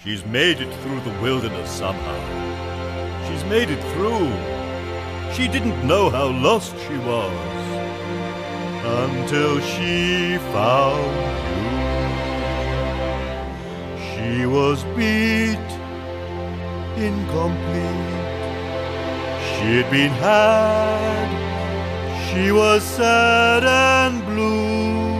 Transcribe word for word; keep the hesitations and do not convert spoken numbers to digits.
She's made it through the wilderness somehow. She's made it through. She didn't know how lost she was until she found you. She was beat, incomplete. She'd been had. She was sad and blue.